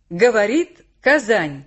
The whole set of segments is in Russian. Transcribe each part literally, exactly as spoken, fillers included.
Говорит Казань.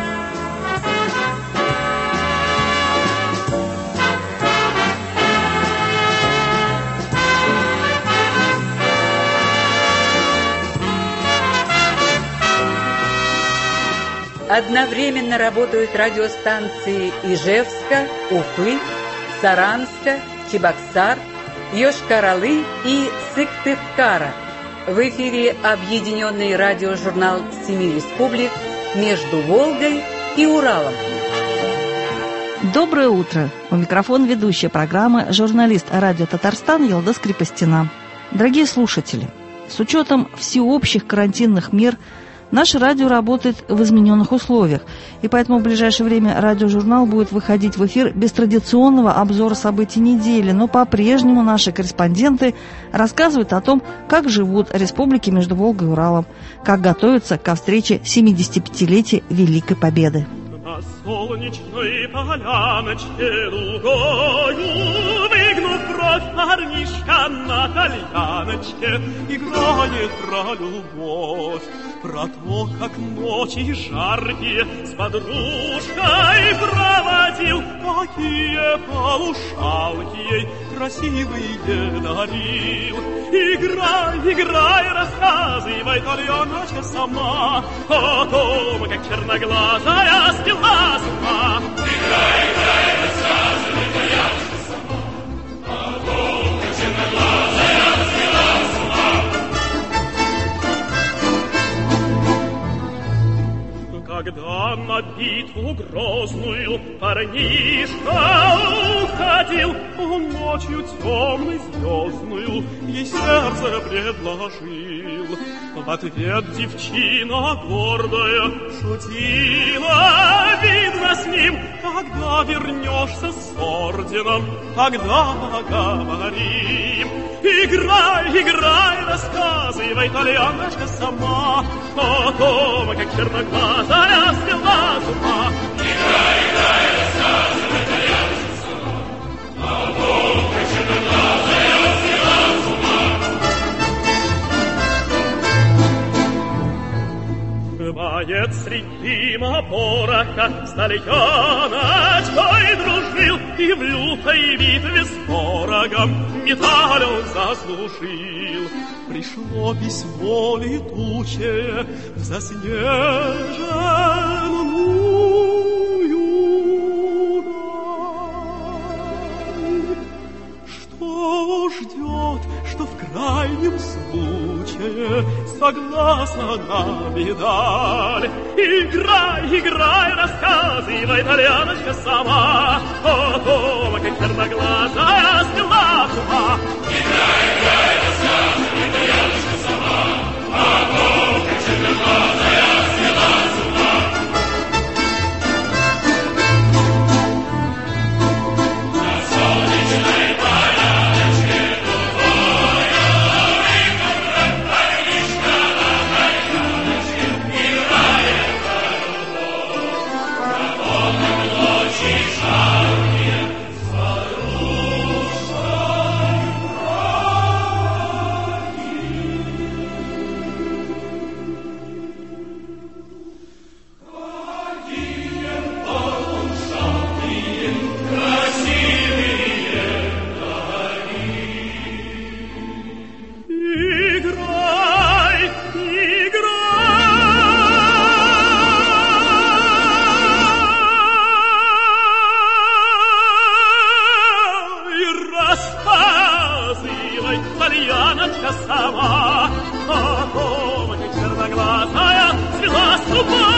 Одновременно работают радиостанции Ижевска, Уфы, Саранска, Чебоксар, Йошкар-Олы и Сыктывкара. В эфире объединенный радиожурнал семи республик «Между Волгой и Уралом». Доброе утро! У микрофона ведущая программы журналист радио «Татарстан» Ялдас Крепостина. Дорогие слушатели, с учетом всеобщих карантинных мер наше радио работает в измененных условиях, и поэтому в ближайшее время радиожурнал будет выходить в эфир без традиционного обзора событий недели, но по-прежнему наши корреспонденты рассказывают о том, как живут республики между Волгой и Уралом, как готовятся ко встрече семидесятипятилетия Великой Победы. На солнечной поляночке лугою, выгнув бровь, парнишка на кальяночке играет про любовь, про то, как ночи жаркие с подружкой проводил, какие полушалки ей красивые дарил. Играй, играй, рассказывай, кальяночка, сама о том, как черноглазая спила с ума. Играй, играй, рассказывай, кальяночка, сама о том, как черноглазая спила с ума. Когда на битву грозную парнишка уходил, он ночью темной звездную ей сердце предложил. В ответ девчина гордая шутила, видно с ним, когда вернешься с орденом, тогда поговорим. Играй, играй, рассказывай, кальяночка, сама о том, как черноглазая спила с ума. Играй, играй, рассказывай, кальяночка, сама о том, как черноглазая спила с ума. Бывает, среди дыма пороха с тальяночкой дружил, и в лютой битве с порогом медаль он заслужил. Пришло письмо летучее в заснеженную даль. Что ждет, что в крайнем случае согласна на медаль? Играй, играй, рассказывай, кальяночка, сама о том, как черноглазая спила с ума. Играй, играй, рассказывай, кальяночка, сама о том, как черноглазая спила с ума. На солнечной поляночке лугою, выгнув парнишка на кальяночке, играет про любовь, про то, как ночи жаркие с подружкой сама о том, как черноглазая спила с ума.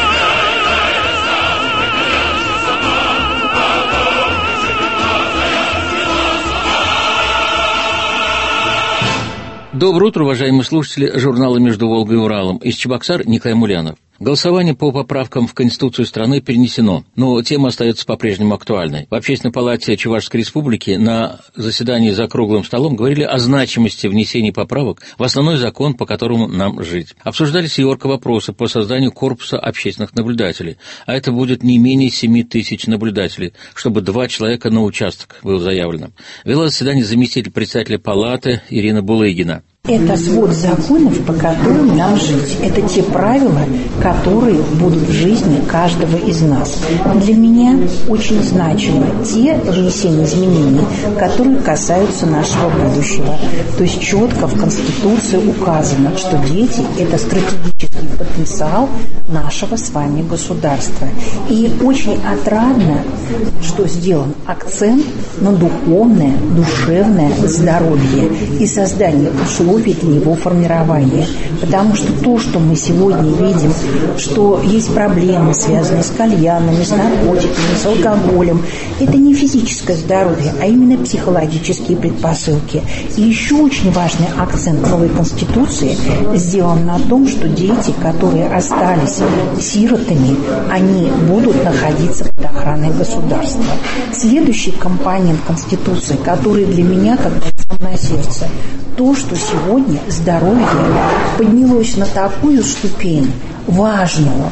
Доброе утро, уважаемые слушатели журнала «Между Волгой и Уралом». Из Чебоксар Николай Мулянов. Голосование по поправкам в Конституцию страны перенесено, но тема остается по-прежнему актуальной. В Общественной палате Чувашской Республики на заседании за круглым столом говорили о значимости внесения поправок в основной закон, по которому нам жить. Обсуждались и орг-вопросы по созданию корпуса общественных наблюдателей, а это будет не менее семи тысяч наблюдателей, чтобы два человека на участок было заявлено. Вела заседание заместитель председателя палаты Ирина Булыгина. Это свод законов, по которым нам жить. Это те правила, которые будут в жизни каждого из нас. Для меня очень значимы те внесения изменений, которые касаются нашего будущего. То есть четко в Конституции указано, что дети – это стратегический потенциал нашего с вами государства. И очень отрадно, что сделан акцент на духовное, душевное здоровье и создание условий для его формирования. Потому что то, что мы сегодня видим, что есть проблемы, связанные с кальянами, с наркотиками, с алкоголем, это не физическое здоровье, а именно психологические предпосылки. И еще очень важный акцент новой Конституции сделан на том, что дети, которые остались сиротами, они будут находиться под охраной государства. Следующий компонент Конституции, который для меня как бальзам на сердце, то, что сегодня здоровье поднялось на такую ступень важную,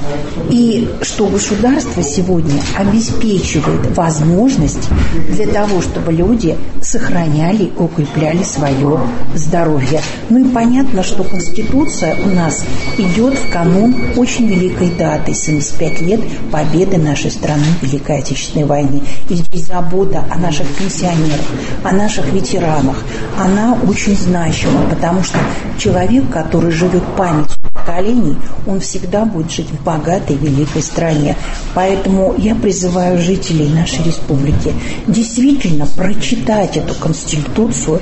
и что государство сегодня обеспечивает возможность для того, чтобы люди сохраняли и укрепляли свое здоровье. Ну и понятно, что Конституция у нас идет в канун очень великой даты – семьдесят пять лет победы нашей страны в Великой Отечественной войне. И здесь забота о наших пенсионерах, о наших ветеранах, она очень значима, потому что человек, который живет памятью поколений, он всегда будет жить в богатой, великой стране. Поэтому я призываю жителей нашей республики действительно прочитать эту Конституцию,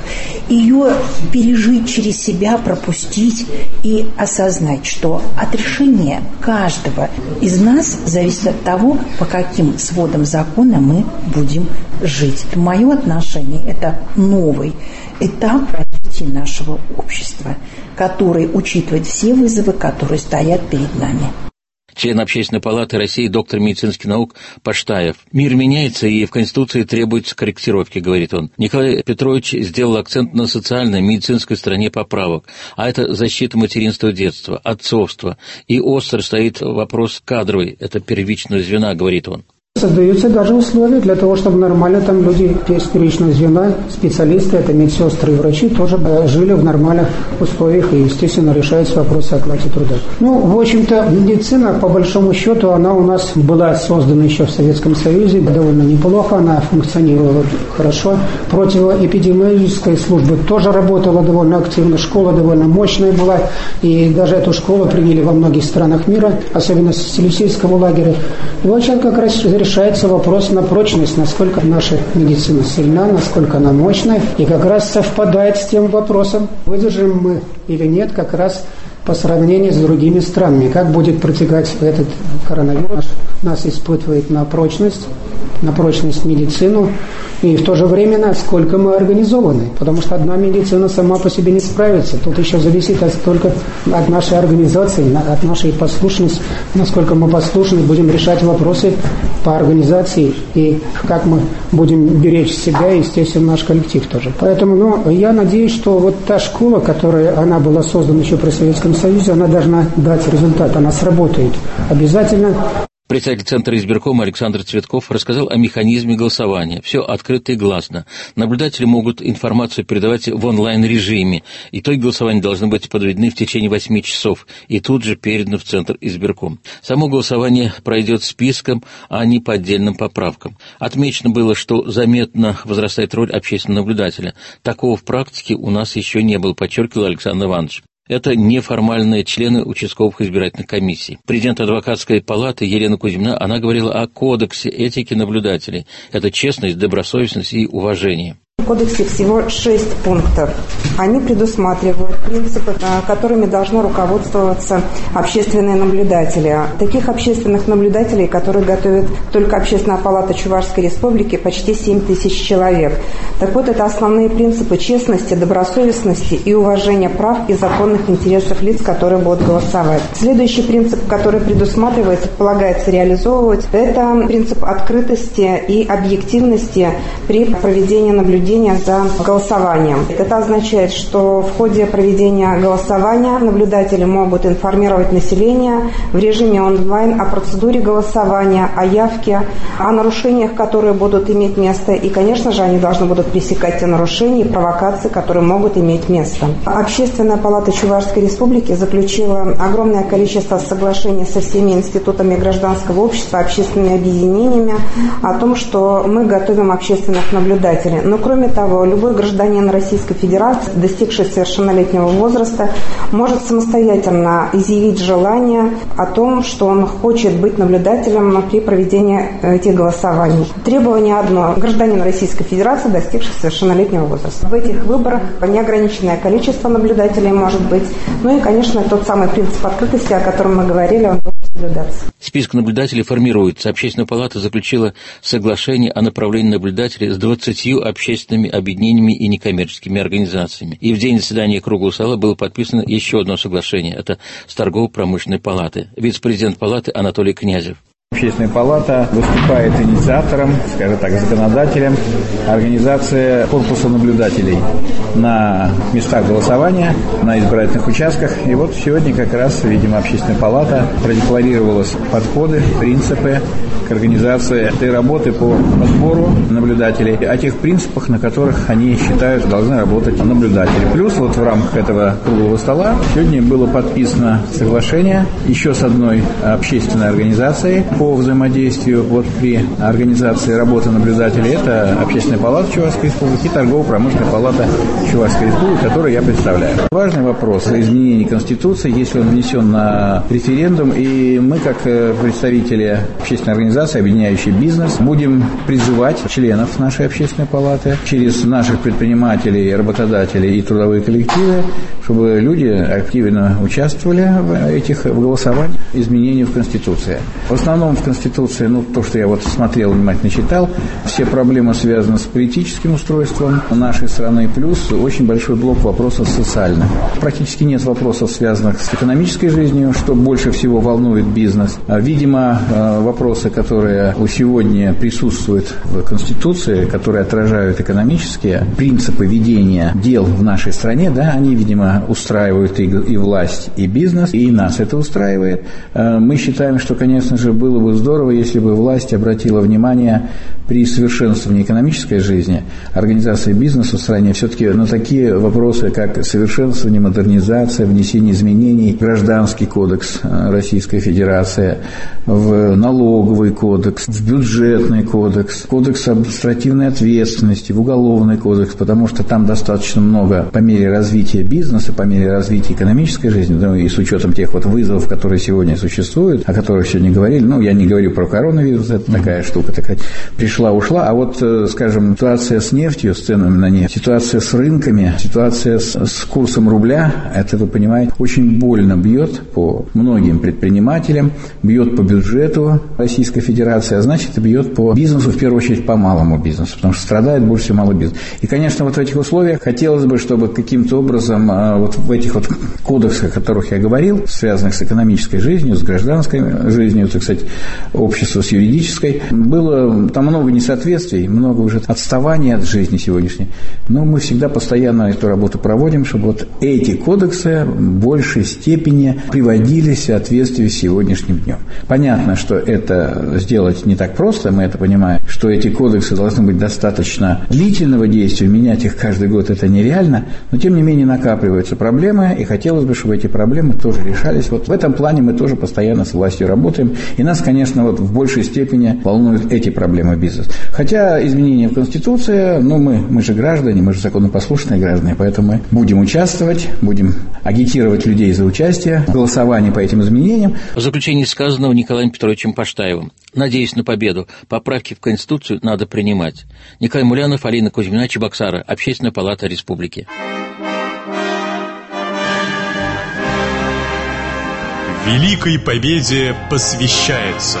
ее пережить через себя, пропустить и осознать, что от решения каждого из нас зависит от того, по каким сводам закона мы будем жить. Мое отношение – это новый этап развития нашего общества, который учитывает все вызовы, которые стоят перед нами. Член Общественной палаты России, доктор медицинских наук Паштаев. Мир меняется, и в Конституции требуются корректировки, говорит он. Николай Петрович сделал акцент на социальной, медицинской стороне поправок, а это защита материнства, детства, отцовства. И остро стоит вопрос кадровый, это первичного звена, говорит он. Создаются даже условия для того, чтобы нормально там люди из первичного звена, специалисты, это медсестры и врачи, тоже жили в нормальных условиях и, естественно, решаются вопросы оплаты труда. Ну, в общем-то, медицина, по большому счету, она у нас была создана еще в Советском Союзе, довольно неплохо, она функционировала хорошо. Противоэпидемиологическая служба тоже работала довольно активно, школа довольно мощная была, и даже эту школу приняли во многих странах мира, особенно с Елисейского лагеря. И вот сейчас как раз решается вопрос на прочность, насколько наша медицина сильна, насколько она мощная, и как раз совпадает с тем вопросом, выдержим мы или нет, как раз по сравнению с другими странами. Как будет протекать этот коронавирус, нас испытывает на прочность, на прочность медицину, и в то же время насколько мы организованы, потому что одна медицина сама по себе не справится. Тут еще зависит от, только от нашей организации, от нашей послушности, насколько мы послушны, будем решать вопросы по организации и как мы будем беречь себя и, естественно, наш коллектив тоже. Поэтому ну, я надеюсь, что вот та школа, которая она была создана еще при Советском Союзе, она должна дать результат, она сработает обязательно. Председатель Центра избиркома Александр Цветков рассказал о механизме голосования. Все открыто и гласно. Наблюдатели могут информацию передавать в онлайн-режиме. Итоги голосования должны быть подведены в течение восьми часов и тут же переданы в Центр избирком. Само голосование пройдет списком, а не по отдельным поправкам. Отмечено было, что заметно возрастает роль общественного наблюдателя. Такого в практике у нас еще не было, подчеркивал Александр Иванович. Это неформальные члены участковых избирательных комиссий. Президент адвокатской палаты Елена Кузьмина, она говорила о кодексе этики наблюдателей. Это честность, добросовестность и уважение. В кодексе всего шесть пунктов. Они предусматривают принципы, которыми должны руководствоваться общественные наблюдатели. Таких общественных наблюдателей, которые готовят только Общественная палата Чувашской Республики, почти семь тысяч человек. Так вот, это основные принципы честности, добросовестности и уважения прав и законных интересов лиц, которые будут голосовать. Следующий принцип, который предусматривается, полагается реализовывать, это принцип открытости и объективности при проведении наблюдения наблюдения за голосованием. Это означает, что в ходе проведения голосования наблюдатели могут информировать население в режиме онлайн о процедуре голосования, о явке, о нарушениях, которые будут иметь место. И, конечно же, они должны будут пресекать те нарушения и провокации, которые могут иметь место. Общественная палата Чувашской Республики заключила огромное количество соглашений со всеми институтами гражданского общества, общественными объединениями о том, что мы готовим общественных наблюдателей. Но, кроме того, любой гражданин Российской Федерации, достигший совершеннолетнего возраста, может самостоятельно изъявить желание о том, что он хочет быть наблюдателем при проведении этих голосований. Требование одно – гражданин Российской Федерации, достигший совершеннолетнего возраста. В этих выборах неограниченное количество наблюдателей может быть. Ну и, конечно, тот самый принцип открытости, о котором мы говорили, он будет соблюдаться. Список наблюдателей формируется. Общественная палата заключила соглашение о направлении наблюдателей с двадцатью общественными объединениями и некоммерческими организациями. И в день заседания круглого стола было подписано еще одно соглашение. Это с торгово-промышленной палаты. Вице-президент палаты Анатолий Князев. Общественная палата выступает инициатором, скажем так, законодателем организации корпуса наблюдателей на местах голосования, на избирательных участках. И вот сегодня как раз, видимо, общественная палата продекларировала подходы, принципы к организации этой работы по подбору наблюдателей, о тех принципах, на которых они считают, должны работать наблюдатели. Плюс вот в рамках этого круглого стола сегодня было подписано соглашение еще с одной общественной организацией по взаимодействию вот при организации работы наблюдателей. Это Общественная палата Чувашской Республики и Торгово-промышленная палата Чувашской Республики, которую я представляю. Важный вопрос изменения Конституции, если он внесен на референдум, и мы, как представители общественной организации, объединяющей бизнес, будем призывать членов нашей общественной палаты через наших предпринимателей, работодателей и трудовые коллективы, чтобы люди активно участвовали в этих в голосовании изменений в Конституции. В основном в Конституции, ну, то, что я вот смотрел, внимательно читал, все проблемы связаны с политическим устройством нашей страны, плюс очень большой блок вопросов социальных. Практически нет вопросов, связанных с экономической жизнью, что больше всего волнует бизнес. Видимо, вопросы, которые сегодня присутствуют в Конституции, которые отражают экономические принципы ведения дел в нашей стране, да, они, видимо, устраивают и, и власть, и бизнес, и нас это устраивает. Мы считаем, что, конечно же, было бы здорово, если бы власть обратила внимание при совершенствовании экономической жизни, организации бизнеса в стране все-таки на такие вопросы, как совершенствование, модернизация, внесение изменений в Гражданский кодекс Российской Федерации, в налоговый кодекс, в бюджетный кодекс, кодекс административной ответственности, в уголовный кодекс, потому что там достаточно много по мере развития бизнеса, по мере развития экономической жизни, ну и с учетом тех вот вызовов, которые сегодня существуют, о которых сегодня говорили. Ну, я не говорю про коронавирус, это такая штука, такая пришла, ушла. А вот, скажем, ситуация с нефтью, с ценами на нефть, ситуация с рынками, ситуация с, с курсом рубля, это, вы понимаете, очень больно бьет по многим предпринимателям, бьет по бюджету Российской Федерации, а значит, бьет по бизнесу, в первую очередь, по малому бизнесу, потому что страдает больше всего малый бизнес. И, конечно, вот в этих условиях хотелось бы, чтобы каким-то образом вот в этих вот кодексах, о которых я говорил, связанных с экономической жизнью, с гражданской жизнью, так сказать, общества с юридической, было там много несоответствий, много уже отставания от жизни сегодняшней. Но мы всегда постоянно эту работу проводим, чтобы вот эти кодексы в большей степени приводились в соответствие с сегодняшним днем. Понятно, что это сделать не так просто, мы это понимаем, что эти кодексы должны быть достаточно длительного действия, менять их каждый год это нереально, но тем не менее накапливаются проблемы, и хотелось бы, чтобы эти проблемы тоже решались. Вот в этом плане мы тоже постоянно с властью работаем, и нас, конечно, вот в большей степени волнуют эти проблемы бизнеса. Хотя изменения в Конституции, ну мы, мы же граждане, мы же законопослушные граждане, поэтому мы будем участвовать, будем агитировать людей за участие в голосовании по этим изменениям. В заключении сказанного Николаем Петровичем Паштаевым. Надеюсь на победу. Поправки в Конституцию надо принимать. Николай Мулянов, Алина Кузьмина, Чебоксары. Общественная палата Республики. Великой победе посвящается.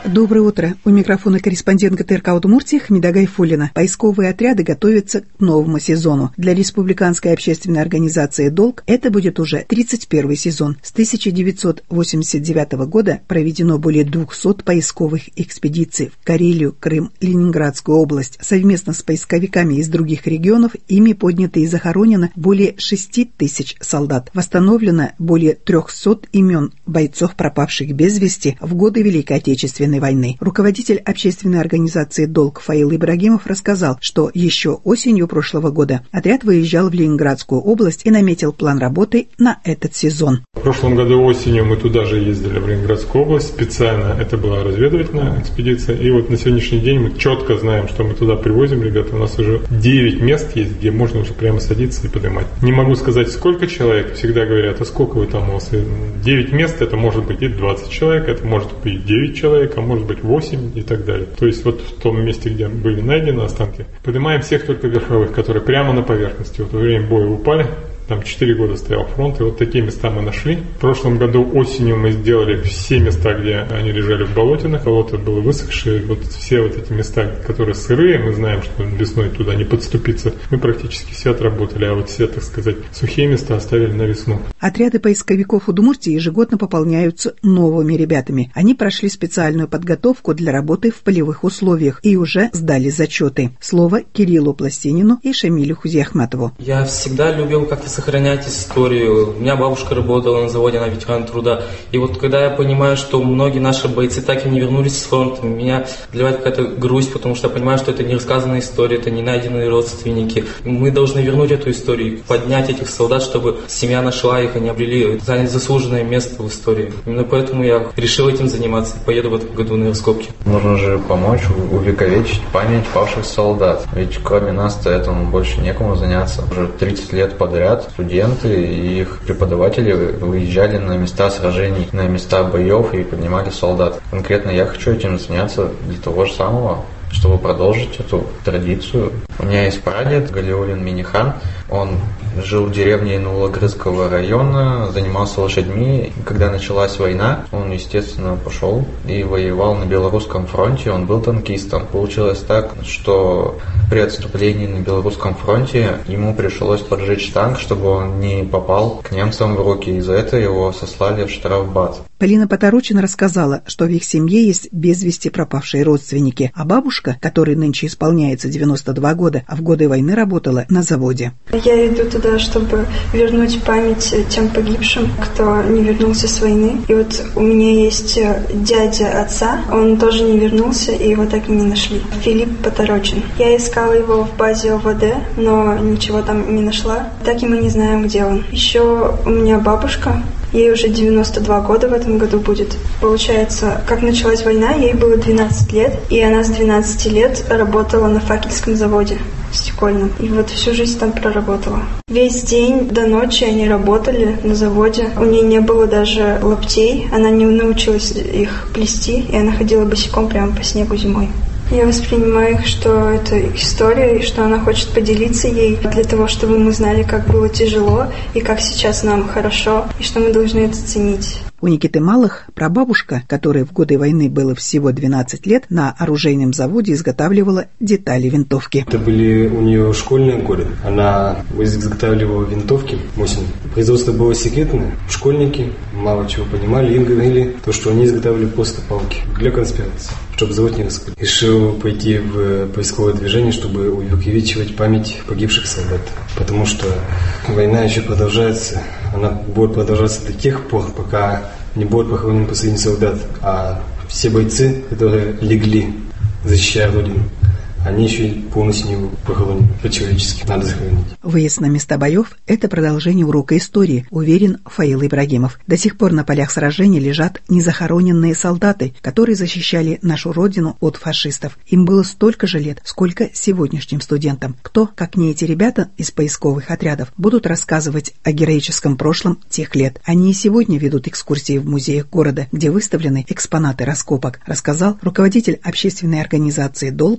Доброе утро. У микрофона корреспондент ГТРК Удмуртии Хамида Гайфуллина. Поисковые отряды готовятся к новому сезону. Для республиканской общественной организации «Долг» это будет уже тридцать первый сезон. С тысяча девятьсот восемьдесят девятого года проведено более двухсот поисковых экспедиций в Карелию, Крым, Ленинградскую область. Совместно с поисковиками из других регионов ими поднято и захоронено более шести тысяч солдат. Восстановлено более трехсот имен бойцов, пропавших без вести в годы Великой Отечественной войны. Руководитель общественной организации «Долг» Фаил Ибрагимов рассказал, что еще осенью прошлого года отряд выезжал в Ленинградскую область и наметил план работы на этот сезон. В прошлом году осенью мы туда же ездили, в Ленинградскую область, специально. Это была разведывательная экспедиция. И вот на сегодняшний день мы четко знаем, что мы туда привозим, ребята. У нас уже девять мест есть, где можно уже прямо садиться и поднимать. Не могу сказать, сколько человек. Всегда говорят, а сколько вы там у вас? девять мест, это может быть и двадцать человек, это может быть девять человек, а может быть восемь и так далее. То есть вот в том месте, где были найдены останки, поднимаем всех только верховых, которые прямо на поверхности. Вот во время боя упали. Там четыре года стоял фронт, и вот такие места мы нашли. В прошлом году осенью мы сделали все места, где они лежали в болотинах, болото было высохшее. Вот все вот эти места, которые сырые, мы знаем, что весной туда не подступиться. Мы практически все отработали, а вот все, так сказать, сухие места оставили на весну. Отряды поисковиков Удмуртии ежегодно пополняются новыми ребятами. Они прошли специальную подготовку для работы в полевых условиях и уже сдали зачеты. Слово Кириллу Пластинину и Шамилю Хузиахматову. Я всегда любил как-то сохранять историю. У меня бабушка работала на заводе, она ветеран труда. И вот когда я понимаю, что многие наши бойцы так и не вернулись с фронта, меня одолевает какая-то грусть, потому что я понимаю, что это не рассказанная история, это не найденные родственники. Мы должны вернуть эту историю, поднять этих солдат, чтобы семья нашла их, они обрели, заняли заслуженное место в истории. Именно поэтому я решил этим заниматься и поеду в этом году на раскопки. Нужно же помочь увековечить память павших солдат. Ведь кроме нас-то этому больше некому заняться. Уже тридцать лет подряд студенты и их преподаватели выезжали на места сражений, на места боев и поднимали солдат. Конкретно я хочу этим заняться для того же самого, чтобы продолжить эту традицию. У меня есть прадед Галиулин Минихан. Он жил в деревне Инулагрызского района, занимался лошадьми. Когда началась война, он, естественно, пошел и воевал на Белорусском фронте. Он был танкистом. Получилось так, что при отступлении на Белорусском фронте ему пришлось поджечь танк, чтобы он не попал к немцам в руки. И за это его сослали в штрафбат. Полина Поторочина рассказала, что в их семье есть без вести пропавшие родственники, а бабушка, которой нынче исполняется девяносто два года, а в годы войны работала на заводе. Я иду туда, чтобы вернуть память тем погибшим, кто не вернулся с войны. И вот у меня есть дядя отца, он тоже не вернулся, и его так и не нашли. Филипп Поторочин. Я искала его в базе ОВД, но ничего там не нашла. Так и мы не знаем, где он. Еще у меня бабушка. Ей уже девяносто два года в этом году будет. Получается, как началась война, ей было двенадцать лет, и она с двенадцати лет работала на факельском заводе стекольном. И вот всю жизнь там проработала. Весь день до ночи они работали на заводе. У нее не было даже лаптей, она не научилась их плести, и она ходила босиком прямо по снегу зимой. Я воспринимаю их, что это история, и что она хочет поделиться ей для того, чтобы мы знали, как было тяжело, и как сейчас нам хорошо, и что мы должны это ценить. У Никиты Малых прабабушка, которой в годы войны было всего двенадцать лет, на оружейном заводе изготавливала детали винтовки. Это были у нее школьные годы. Она изготавливала винтовки осенью. Производство было секретное. Школьники мало чего понимали. Им говорили, то, что они изготавливали просто палки для конспирации, чтобы завод не раскрыли. Решил пойти в поисковое движение, чтобы увековечивать память погибших солдат. Потому что война еще продолжается. Она будет продолжаться до тех пор, пока не будет похоронен последний солдат. А все бойцы, которые легли, защищая Родину, они еще и полностью не похоронены по-человечески. Надо захоронить. Выезд на места боев – это продолжение урока истории, уверен Фаил Ибрагимов. До сих пор на полях сражений лежат незахороненные солдаты, которые защищали нашу Родину от фашистов. Им было столько же лет, сколько сегодняшним студентам. Кто, как не эти ребята из поисковых отрядов, будут рассказывать о героическом прошлом тех лет. Они и сегодня ведут экскурсии в музеях города, где выставлены экспонаты раскопок, рассказал руководитель общественной организации «Долг» Фаил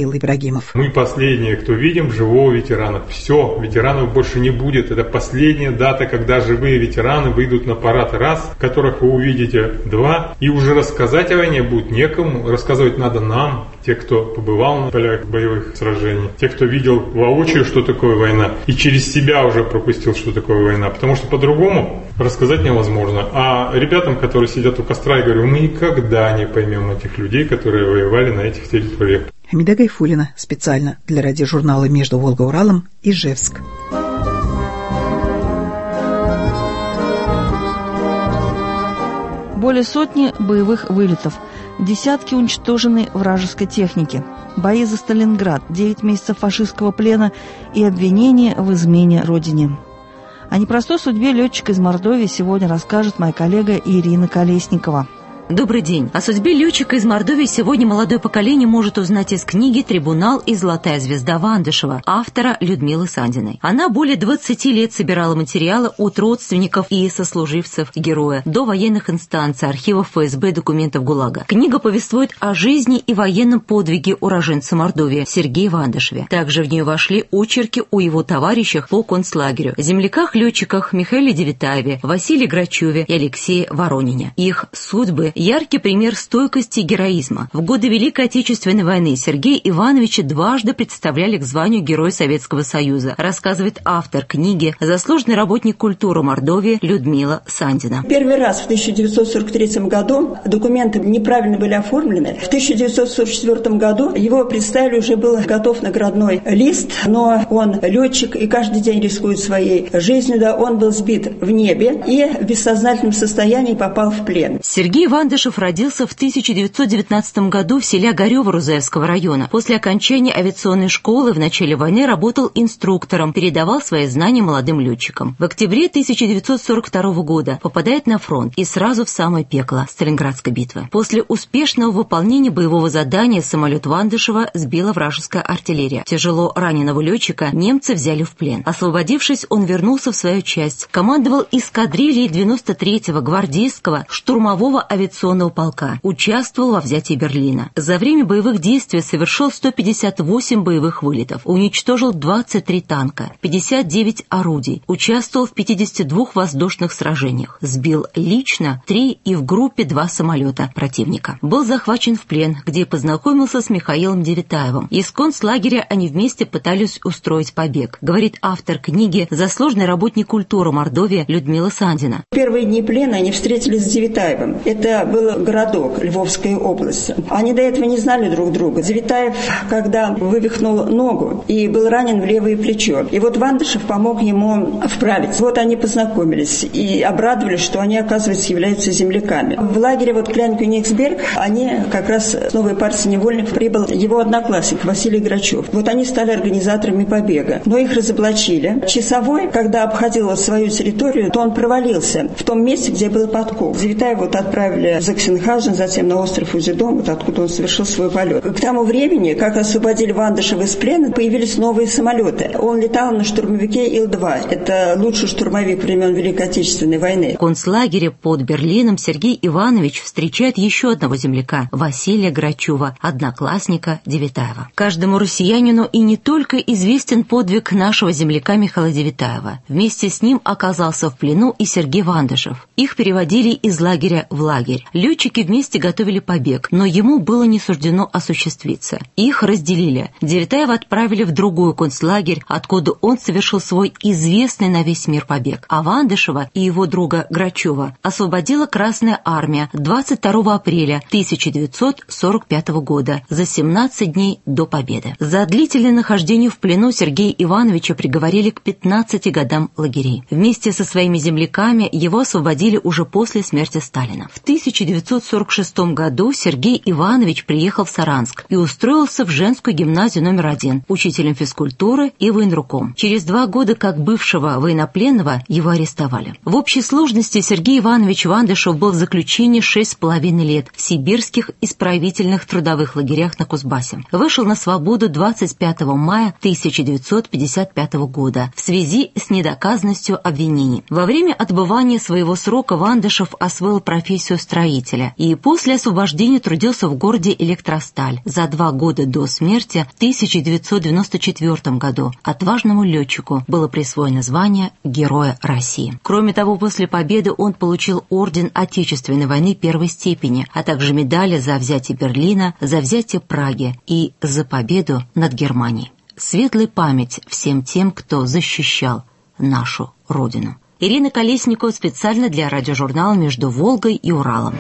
Михаил Ибрагимов. Мы последние, кто видим живого ветерана. Все, ветеранов больше не будет. Это последняя дата, когда живые ветераны выйдут на парад раз, которых вы увидите два, и уже рассказать о войне будет некому. Рассказывать надо нам, те, кто побывал на полях боевых сражений, те, кто видел воочию, что такое война, и через себя уже пропустил, что такое война. Потому что по-другому рассказать невозможно. А ребятам, которые сидят у костра, я говорю, мы никогда не поймем этих людей, которые воевали на этих территориях. Хамида Гайфуллина специально для радиожурнала «Между Волгой и Уралом», Ижевск. Более сотни боевых вылетов, десятки уничтоженной вражеской техники, бои за Сталинград, девять месяцев фашистского плена и обвинения в измене родине. О непростой судьбе летчика из Мордовии сегодня расскажет моя коллега Ирина Колесникова. Добрый день. О судьбе летчика из Мордовии сегодня молодое поколение может узнать из книги «Трибунал» и «Золотая звезда» Вандышева, автора Людмилы Сандиной. Она более двадцати лет собирала материалы от родственников и сослуживцев героя до военных инстанций, архивов эф эс бэ, документов ГУЛАГа. Книга повествует о жизни и военном подвиге уроженца Мордовии Сергея Вандышеве. Также в нее вошли очерки о его товарищах по концлагерю, земляках-летчиках Михаиле Девитаеве, Василии Грачеве и Алексее Воронине. Их судьбы – яркий пример стойкости и героизма. В годы Великой Отечественной войны Сергея Ивановича дважды представляли к званию Героя Советского Союза, рассказывает автор книги, заслуженный работник культуры Мордовии Людмила Сандина. Первый раз в тысяча девятьсот сорок третьем году документы неправильно были оформлены. В тысяча девятьсот сорок четвёртом году его представили, уже был готов наградной лист, но он летчик и каждый день рискует своей жизнью. Да, он был сбит в небе и в бессознательном состоянии попал в плен. Сергей Вандышев родился в тысяча девятьсот девятнадцатом году в селе Огарево Рузаевского района. После окончания авиационной школы в начале войны работал инструктором, передавал свои знания молодым летчикам. В октябре тысяча девятьсот сорок второго года попадает на фронт и сразу в самое пекло Сталинградской битвы. После успешного выполнения боевого задания самолет Вандышева сбила вражеская артиллерия. Тяжело раненого летчика немцы взяли в плен. Освободившись, он вернулся в свою часть. Командовал эскадрильей девяносто третьего гвардейского штурмового авиационного полка. Участвовал во взятии Берлина. За время боевых действий совершил сто пятьдесят восемь боевых вылетов. Уничтожил двадцать три танка, пятьдесят девять орудий. Участвовал в пятидесяти двух воздушных сражениях. Сбил лично три и в группе два самолета противника. Был захвачен в плен, где познакомился с Михаилом Девитаевым. Из концлагеря они вместе пытались устроить побег, говорит автор книги, заслуженный работник культуры Мордовии Людмила Сандина. В первые дни плена они встретились с Девитаевым. Это был городок Львовской области. Они до этого не знали друг друга. Девитаев, когда вывихнул ногу и был ранен в левое плечо, и вот Вандышев помог ему вправиться. Вот они познакомились и обрадовались, что они, оказывается, являются земляками. В лагере вот Кляйн-Кёнигсберг они как раз с новой партией невольников прибыл его одноклассник Василий Грачев. Вот они стали организаторами побега. Но их разоблачили. Часовой, когда обходил свою территорию, то он провалился в том месте, где был подкоп. Девитаева вот отправили в Заксенхаузен, затем на остров Узидом, вот откуда он совершил свой полет. К тому времени, как освободили Вандышева из плена, появились новые самолеты. Он летал на штурмовике Ил два. Это лучший штурмовик времен Великой Отечественной войны. В концлагере под Берлином Сергей Иванович встречает еще одного земляка, Василия Грачева, одноклассника Девитаева. Каждому россиянину и не только известен подвиг нашего земляка Михаила Девитаева. Вместе с ним оказался в плену и Сергей Вандышев. Их переводили из лагеря в лагерь. Летчики вместе готовили побег, но ему было не суждено осуществиться. Их разделили. Девитаева отправили в другой концлагерь, откуда он совершил свой известный на весь мир побег. А Вандышева и его друга Грачева освободила Красная армия двадцать второго апреля тысяча девятьсот сорок пятого года, за семнадцать дней до победы. За длительное нахождение в плену Сергея Ивановича приговорили к пятнадцати годам лагерей. Вместе со своими земляками его освободили уже после смерти Сталина. В тысяча девятьсот сорок шестом году Сергей Иванович приехал в Саранск и устроился в женскую гимназию номер один, учителем физкультуры и военруком. Через два года как бывшего военнопленного его арестовали. В общей сложности Сергей Иванович Вандышев был в заключении шесть с половиной лет в сибирских исправительных трудовых лагерях на Кузбассе. Вышел на свободу двадцать пятого мая тысяча девятьсот пятьдесят пятого года в связи с недоказанностью обвинений. Во время отбывания своего срока Вандышев освоил профессию строителя. судостроителя и после освобождения трудился в городе Электросталь. За два года до смерти в тысяча девятьсот девяносто четвёртом году отважному летчику было присвоено звание Героя России. Кроме того, после победы он получил орден Отечественной войны первой степени, а также медали за взятие Берлина, за взятие Праги и за победу над Германией. Светлая память всем тем, кто защищал нашу Родину. Ирина Колесникова специально для радиожурнала «Между Волгой и Уралом».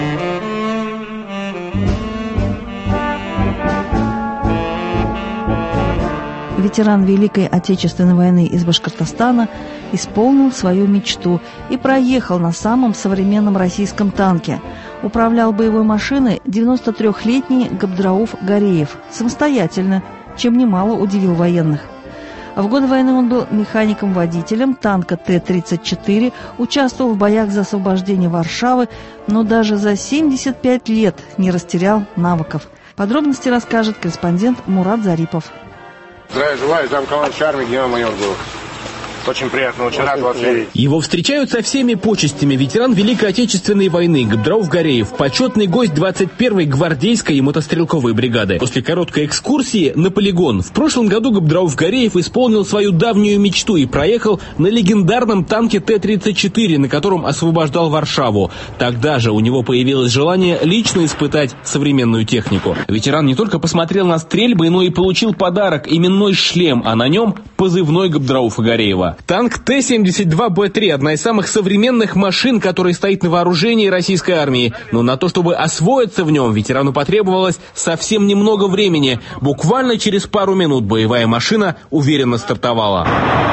Ветеран Великой Отечественной войны из Башкортостана исполнил свою мечту и проехал на самом современном российском танке. Управлял боевой машиной девяносто трёхлетний Габдрауф Гареев самостоятельно, чем немало удивил военных. В годы войны он был механиком-водителем танка Т тридцать четыре, участвовал в боях за освобождение Варшавы, но даже за семьдесят пять лет не растерял навыков. Подробности расскажет корреспондент Мурат Зарипов. Здравия желаю, замкомандующий армии генерал-майор был. Очень приятно, очень рад вас видеть. Его встречают со всеми почестями ветеран Великой Отечественной войны Габдрауф Гареев, почетный гость двадцать первой гвардейской и мотострелковой бригады. После короткой экскурсии на полигон в прошлом году Габдрауф Гареев исполнил свою давнюю мечту и проехал на легендарном танке Т тридцать четыре, на котором освобождал Варшаву. Тогда же у него появилось желание лично испытать современную технику. Ветеран не только посмотрел на стрельбы, но и получил подарок – именной шлем, а на нем позывной Габдрауфа Гареева. Танк Т семьдесят два Б три – одна из самых современных машин, которая стоит на вооружении российской армии. Но на то, чтобы освоиться в нем, ветерану потребовалось совсем немного времени. Буквально через пару минут боевая машина уверенно стартовала.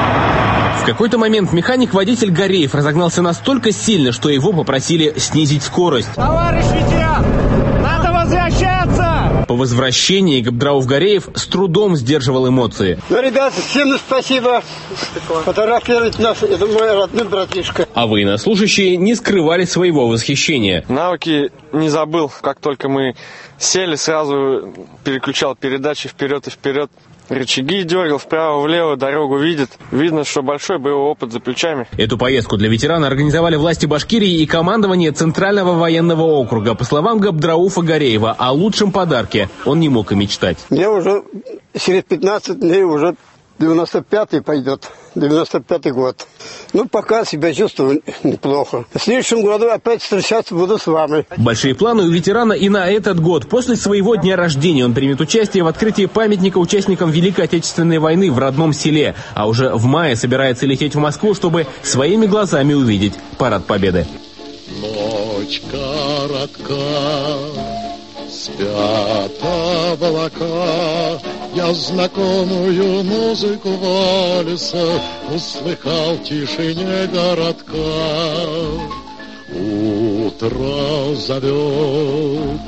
В какой-то момент механик-водитель Гареев разогнался настолько сильно, что его попросили снизить скорость. Товарищ ветеран, надо возвращаться! По возвращении Габдрауф Гареев с трудом сдерживал эмоции. Ну, ребята, всем спасибо. Фотографировать нас, это мой родной братишка. А военнослужащие не скрывали своего восхищения. Навыки не забыл. Как только мы сели, сразу переключал передачи вперед и вперед. Рычаги дергал вправо-влево, дорогу видит. Видно, что большой боевой опыт за плечами. Эту поездку для ветерана организовали власти Башкирии и командование Центрального военного округа. По словам Габдрауфа Гареева, о лучшем подарке он не мог и мечтать. Мне уже через пятнадцать дней уже девяносто пятый пойдет. девяносто пятый год. Ну, пока себя чувствую неплохо. В следующем году опять встречаться буду с вами. Большие планы у ветерана и на этот год. После своего дня рождения он примет участие в открытии памятника участникам Великой Отечественной войны в родном селе. А уже в мае собирается лететь в Москву, чтобы своими глазами увидеть парад Победы. Ночь коротка, спят облака. Я знакомую музыку вальса услыхал в тишине городка. Утро зовет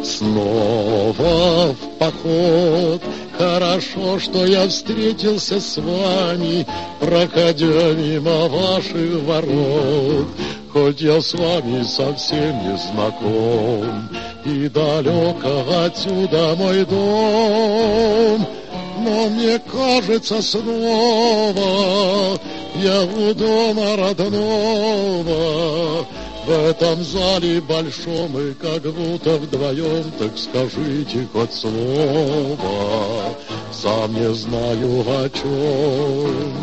снова в поход. Хорошо, что я встретился с вами, проходя мимо ваших ворот. Хоть я с вами совсем не знаком, и далеко отсюда мой дом, но мне кажется снова я у дома родного. В этом зале большом и как будто вдвоем, так скажите хоть слово, сам не знаю о чем.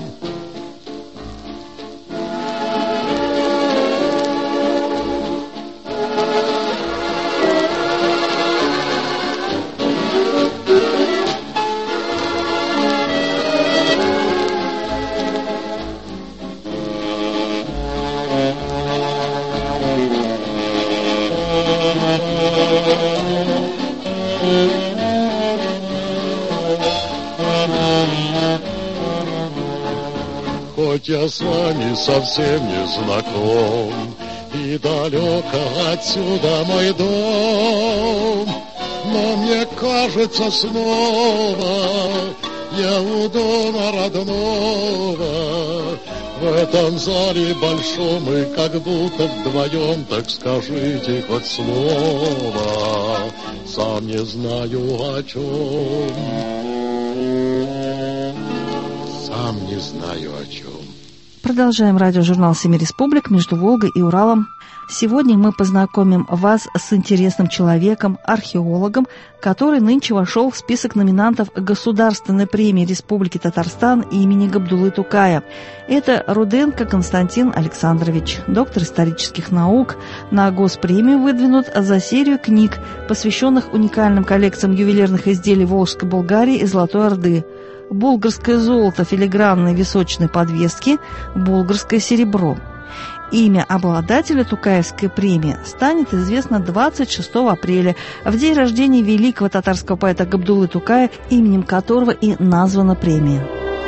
Хоть я с вами совсем не знаком, и далеко отсюда мой дом, но мне кажется снова я у дома родного. В этом зале большом и как будто вдвоем, так скажите хоть слово, сам не знаю о чем. Сам не знаю о чем. Продолжаем радиожурнал «Семи республик» между Волгой и Уралом. Сегодня мы познакомим вас с интересным человеком, археологом, который нынче вошел в список номинантов Государственной премии Республики Татарстан имени Габдуллы Тукая. Это Руденко Константин Александрович, доктор исторических наук, на госпремию выдвинут за серию книг, посвященных уникальным коллекциям ювелирных изделий Волжской Булгарии и Золотой Орды. Булгарское золото филигранной височной подвески, булгарское серебро. Имя обладателя Тукаевской премии станет известно двадцать шестого апреля, в день рождения великого татарского поэта Габдуллы Тукая, именем которого и названа премия.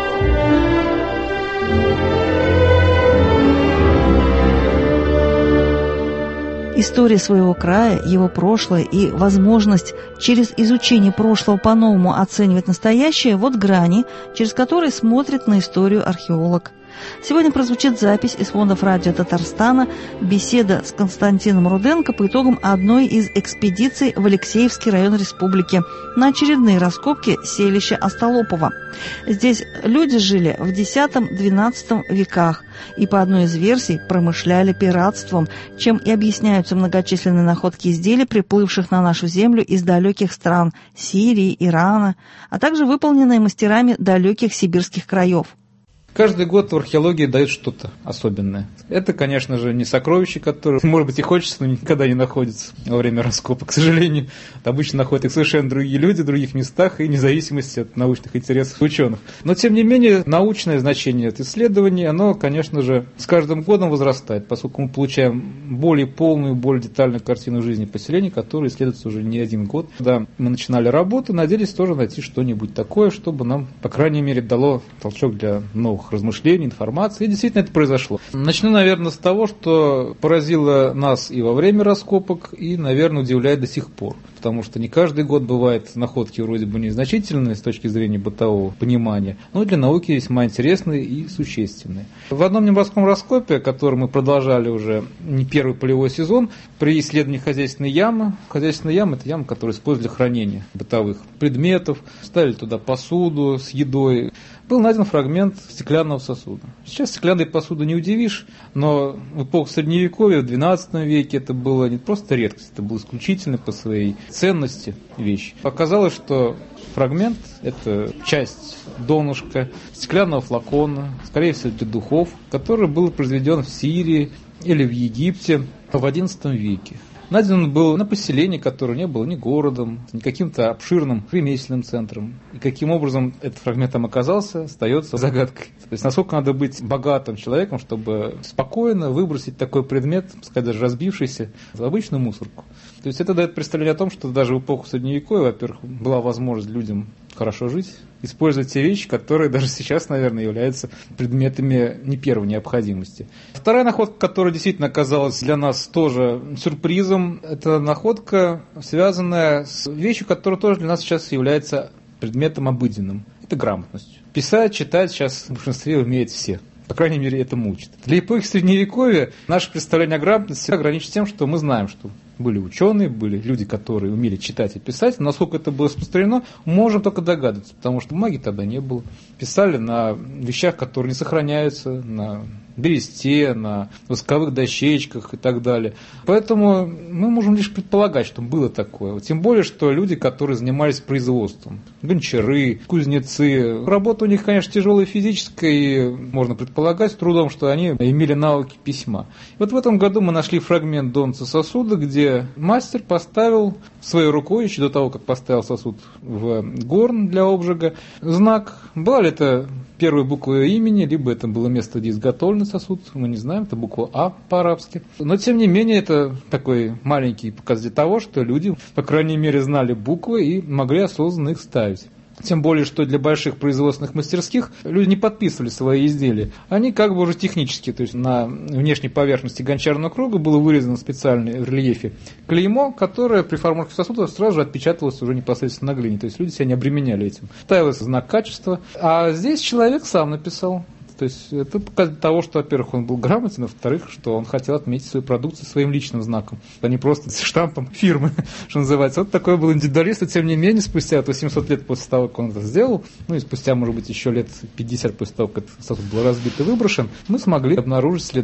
История своего края, его прошлое и возможность через изучение прошлого по-новому оценивать настоящее – вот грани, через которые смотрит на историю археолог. Сегодня прозвучит запись из фондов радио Татарстана, беседа с Константином Руденко по итогам одной из экспедиций в Алексеевский район республики на очередные раскопки селища Остолопово. Здесь люди жили в десятом-двенадцатом веках и, по одной из версий, промышляли пиратством, чем и объясняются многочисленные находки изделий, приплывших на нашу землю из далеких стран Сирии, Ирана, а также выполненные мастерами далеких сибирских краев. Каждый год в археологии дают что-то особенное. Это, конечно же, не сокровища, которые, может быть, и хочется, но никогда не находятся во время раскопок. К сожалению, обычно находят их совершенно другие люди в других местах и вне зависимости от научных интересов ученых. Но, тем не менее, научное значение от исследований, оно, конечно же, с каждым годом возрастает, поскольку мы получаем более полную, более детальную картину жизни поселений, которые исследуются уже не один год. Когда мы начинали работу, надеялись тоже найти что-нибудь такое, чтобы нам, по крайней мере, дало толчок для новых размышлений, информации, и действительно это произошло. Начну, наверное, с того, что поразило нас и во время раскопок, и, наверное, удивляет до сих пор. Потому что не каждый год бывают находки вроде бы незначительные с точки зрения бытового понимания, но для науки весьма интересные и существенные. В одном небольшом раскопе, который мы продолжали уже не первый полевой сезон, при исследовании хозяйственной ямы. Хозяйственная яма – это яма, которую используют для хранения бытовых предметов, ставили туда посуду с едой. Был найден фрагмент стеклянного сосуда. Сейчас стеклянной посуды не удивишь, но в эпоху Средневековья, в двенадцатом веке это было не просто редкость, это было исключительно по своей ценности вещь. Оказалось, что фрагмент – это часть донышка стеклянного флакона, скорее всего, для духов, который был произведен в Сирии или в Египте в одиннадцатом веке. Найден он был на поселении, которое не было ни городом, ни каким-то обширным ремесленным центром. И каким образом этот фрагмент там оказался, остается загадкой. То есть, насколько надо быть богатым человеком, чтобы спокойно выбросить такой предмет, пускай даже разбившийся, в обычную мусорку. То есть, это дает представление о том, что даже в эпоху Средневековья, во-первых, была возможность людям хорошо жить, использовать те вещи, которые даже сейчас, наверное, являются предметами не первой необходимости. Вторая находка, которая действительно оказалась для нас тоже сюрпризом, это находка, связанная с вещью, которая тоже для нас сейчас является предметом обыденным. Это грамотность. Писать, читать сейчас в большинстве умеют все. По крайней мере, это мучит. Для эпохи Средневековья наше представление о грамотности ограничено тем, что мы знаем, что были ученые, были люди, которые умели читать и писать. Но насколько это было распространено, можем только догадываться, потому что бумаги тогда не было. Писали на вещах, которые не сохраняются, на бересте, на восковых дощечках и так далее. Поэтому мы можем лишь предполагать, что было такое. Тем более, что люди, которые занимались производством, гончары, кузнецы, работа у них, конечно, тяжелая физическая, и можно предполагать с трудом, что они имели навыки письма. И вот в этом году мы нашли фрагмент донца сосуда, где мастер поставил своей рукой, еще до того, как поставил сосуд в горн для обжига, знак. Была ли это первая буква имени, либо это было место, где изготовлен сосуд, мы не знаем, это буква А по-арабски. Но, тем не менее, это такой маленький показатель того, что люди, по крайней мере, знали буквы и могли осознанно их ставить. Тем более, что для больших производственных мастерских люди не подписывали свои изделия. Они как бы уже технически, то есть на внешней поверхности гончарного круга было вырезано специальное в рельефе клеймо, которое при формовке сосуда сразу же отпечатывалось уже непосредственно на глине. То есть люди себя не обременяли этим. Ставился знак качества. А здесь человек сам написал. То есть это показатель того, что, во-первых, он был грамотен, а во-вторых, что он хотел отметить свою продукцию своим личным знаком, а не просто с штампом фирмы, что называется. Вот такой был индивидуалист, и тем не менее, спустя восемьсот лет после того, как он это сделал, ну и спустя, может быть, еще лет пятьдесят после того, как этот сосуд был разбит и выброшен, мы смогли обнаружить следы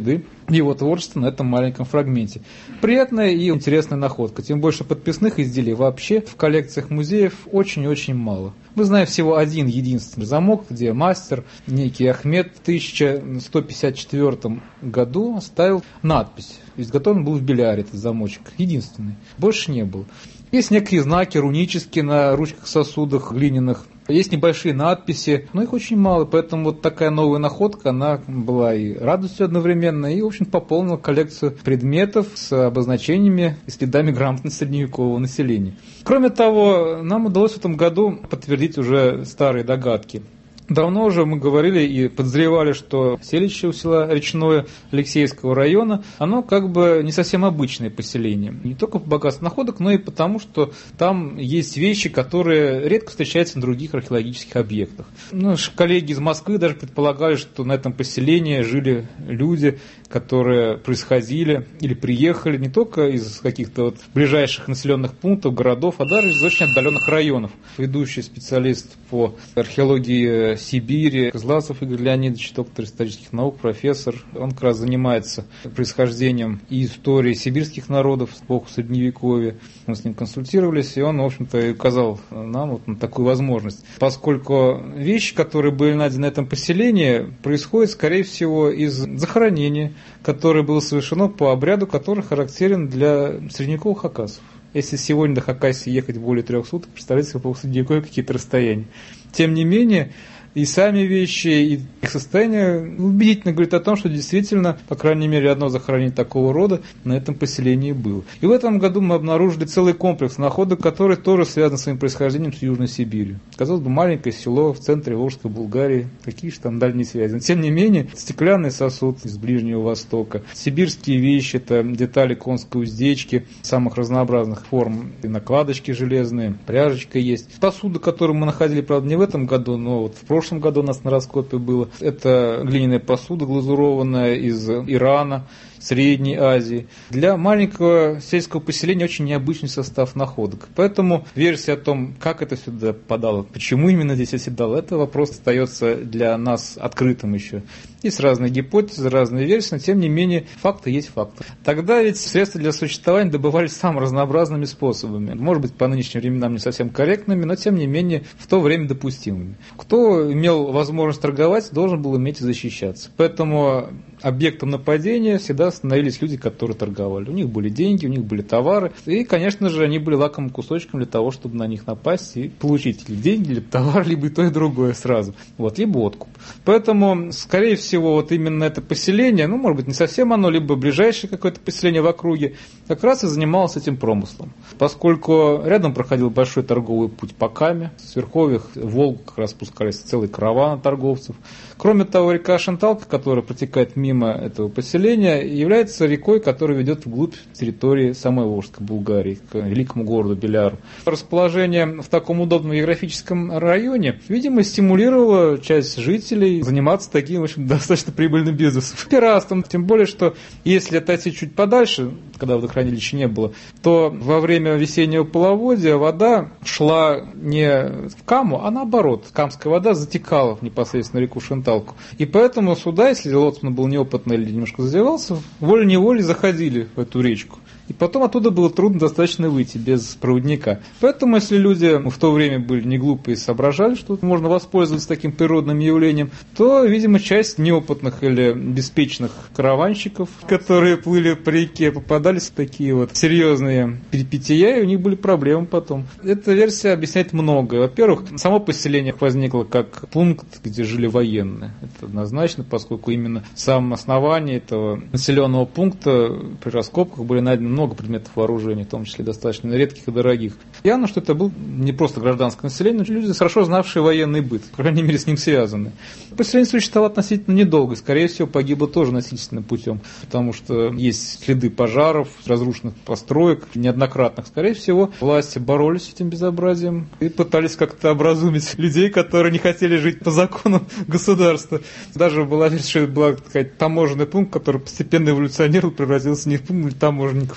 его творчество на этом маленьком фрагменте. Приятная и интересная находка. Тем больше подписных изделий вообще в коллекциях музеев очень-очень мало. Мы знаем всего один единственный замок, где мастер, некий Ахмед, в тысяча сто пятьдесят четвёртом году оставил надпись. Изготовлен был в Беляре этот замочек. Единственный. Больше не было. Есть некие знаки рунические на ручках сосудах глиняных. Есть небольшие надписи, но их очень мало, поэтому вот такая новая находка, она была и радостью одновременно, и, в общем, пополнила коллекцию предметов с обозначениями и следами грамотности средневекового населения. Кроме того, нам удалось в этом году подтвердить уже старые догадки. Давно уже мы говорили и подозревали, что селище у села Речное Алексеевского района, оно как бы не совсем обычное поселение. Не только по богатству находок, но и потому, что там есть вещи, которые редко встречаются на других археологических объектах. Наши коллеги из Москвы даже предполагали, что на этом поселении жили люди, которые происходили или приехали не только из каких-то вот ближайших населенных пунктов, городов, а даже из очень отдаленных районов. Ведущий специалист по археологии Сибири Козласов Игорь Леонидович, доктор исторических наук, профессор, он как раз занимается происхождением и историей сибирских народов с эпохи Средневековья. Мы с ним консультировались, и он, в общем-то, и указал нам вот на такую возможность. Поскольку вещи, которые были найдены на этом поселении, происходят, скорее всего, из захоронения, которое было совершено по обряду, который характерен для средневековых хакасов. Если сегодня до Хакасии ехать более трех суток, представляете, по средневековью какие-то расстояния. Тем не менее, и сами вещи, и их состояние убедительно говорит о том, что действительно, по крайней мере, одно захоронение такого рода на этом поселении было. И в этом году мы обнаружили целый комплекс находок, который тоже связан своим происхождением с Южной Сибирью. Казалось бы, маленькое село в центре Волжской Булгарии, какие же там дальние связи. Но, тем не менее, стеклянный сосуд из Ближнего Востока, сибирские вещи, это детали конской уздечки самых разнообразных форм, и накладочки железные, пряжечка есть. Посуда, которую мы находили, правда, не в этом году, но вот в прошлом В прошлом году у нас на раскопе было. Это глиняная посуда глазурованная из Ирана, Средней Азии. Для маленького сельского поселения очень необычный состав находок. Поэтому версия о том, как это сюда попадало, почему именно здесь оседало, это вопрос остается для нас открытым еще. Есть разные гипотезы, разные версии, но тем не менее факты есть факты. Тогда ведь средства для существования добывались самыми разнообразными способами. Может быть, по нынешним временам не совсем корректными, но тем не менее в то время допустимыми. Кто имел возможность торговать, должен был уметь защищаться. Поэтому объектом нападения всегда становились люди, которые торговали. У них были деньги, у них были товары. И, конечно же, они были лакомым кусочком для того, чтобы на них напасть и получить или деньги, или товар, либо и то, и другое сразу. Вот, либо откуп. Поэтому, скорее всего, вот именно это поселение, ну, может быть, не совсем оно, либо ближайшее какое-то поселение в округе, как раз и занималось этим промыслом. Поскольку рядом проходил большой торговый путь по Каме, с верховьев Волгу как раз спускались целые караваны торговцев. Кроме того, река Шанталка, которая протекает мимо этого поселения, является рекой, которая ведет вглубь территории самой Волжской Булгарии, к великому городу Беляру. Расположение в таком удобном географическом районе, видимо, стимулировало часть жителей заниматься таким, в общем, достаточно прибыльным бизнесом. Пиратством, тем более, что если отойти чуть подальше, когда водохранилища не было, то во время весеннего половодья вода шла не в Каму, а наоборот. Камская вода затекала непосредственно в реку Шанталку. И поэтому сюда, если лоцман был неопытный или немножко задевался, волей-неволей заходили в эту речку. И потом оттуда было трудно достаточно выйти без проводника. Поэтому, если люди в то время были не глупые и соображали, что можно воспользоваться таким природным явлением, то, видимо, часть неопытных или беспечных караванщиков, которые плыли по реке, попадались в такие вот серьезные перипетия, и у них были проблемы потом. Эта версия объясняет многое. Во-первых, само поселение возникло как пункт, где жили военные. Это однозначно, поскольку именно в самом основании этого населенного пункта при раскопках были найдены много предметов вооружения, в том числе достаточно редких и дорогих. Явно, что это был не просто гражданское население, но люди, хорошо знавшие военный быт, по крайней мере, с ним связаны. Поселение существовало относительно недолго, скорее всего, погибло тоже насильственным путем, потому что есть следы пожаров, разрушенных построек, неоднократных. Скорее всего, власти боролись с этим безобразием и пытались как-то образумить людей, которые не хотели жить по законам государства. Даже была версия, что это был таможенный пункт, который постепенно эволюционировал, превратился не в пункт таможенников,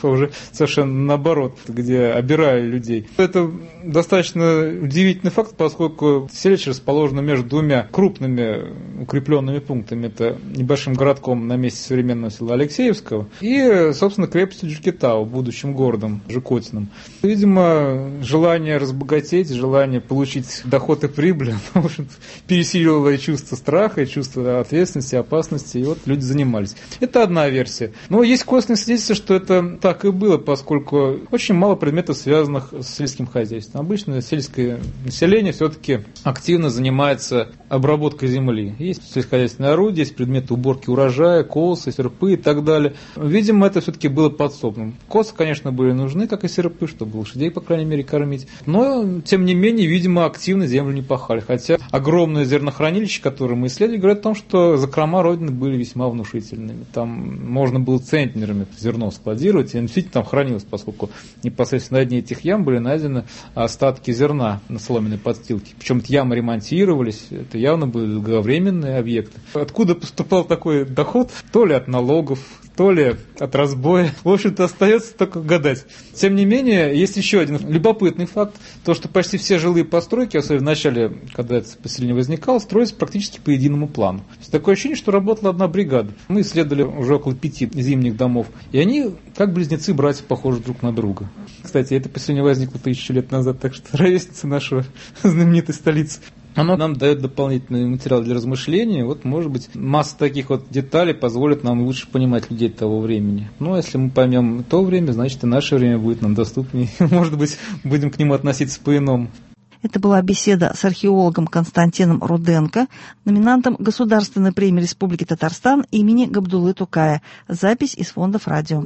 поехал уже совершенно наоборот, где обирали людей. Это достаточно удивительный факт, поскольку Селич расположена между двумя крупными укрепленными пунктами. Это небольшим городком на месте современного села Алексеевского и, собственно, крепостью Джукитау, будущим городом Жукотиным. Видимо, желание разбогатеть, желание получить доход и прибыль, в общем-то, пересиливало и чувство страха, и чувство ответственности, опасности, и вот люди занимались. Это одна версия. Но есть косвенное свидетельство, что это так и было, поскольку очень мало предметов, связанных с сельским хозяйством. Обычно сельское население все-таки активно занимается обработкой земли. Есть сельскохозяйственные орудия, есть предметы уборки урожая, косы, серпы и так далее. Видимо, это все-таки было подсобным. Косы, конечно, были нужны, как и серпы, чтобы лошадей, по крайней мере, кормить. Но, тем не менее, видимо, активно землю не пахали. Хотя огромное зернохранилище, которое мы исследовали, говорит о том, что закрома Родины были весьма внушительными. Там можно было центнерами зерно складировать, и действительно там хранилось, поскольку непосредственно на дне этих ям были найдены остатки зерна на соломенной подстилке. Причем эти ямы ремонтировались, это явно были долговременные объекты. Откуда поступал такой доход? То ли от налогов, то ли от разбоя. В общем-то, остается только гадать. Тем не менее, есть еще один любопытный факт. То, что почти все жилые постройки, особенно в начале, когда это поселение возникало, строились практически по единому плану. То есть такое ощущение, что работала одна бригада. Мы исследовали уже около пяти зимних домов. И они, как близнецы-братья, похожи друг на друга. Кстати, это поселение возникло тысячу лет назад, так что ровесница нашего знаменитой столицы. Оно нам дает дополнительный материал для размышления. Вот, может быть, масса таких вот деталей позволит нам лучше понимать людей того времени. Ну, а если мы поймем то время, значит, и наше время будет нам доступнее. Может быть, будем к нему относиться по-иному. Это была беседа с археологом Константином Руденко, номинантом Государственной премии Республики Татарстан имени Габдуллы Тукая. Запись из фондов радио.